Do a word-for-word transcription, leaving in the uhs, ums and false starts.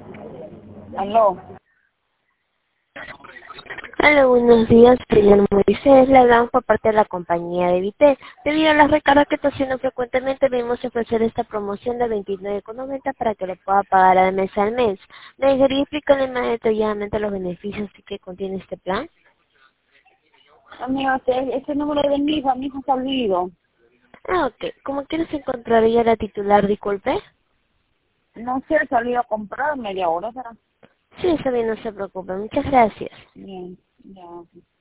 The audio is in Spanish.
Aló. Hola, buenos días, señor Moisés. Le hablamos por parte de la compañía de Vitel. Debido a las recargas que está haciendo frecuentemente, venimos a ofrecer esta promoción de veintinueve con noventa para que lo pueda pagar al mes al mes. ¿Me dejaría explicarle más detalladamente los beneficios que contiene este plan? Amigo, este, este número de mi hija, mi hija se olvidó. Ah, ok. ¿Cómo quieres encontrar ella la titular, disculpe? No sé, salió a comprar media hora, ¿será? Sí, está bien, no se preocupe. Muchas gracias. Bien, ya.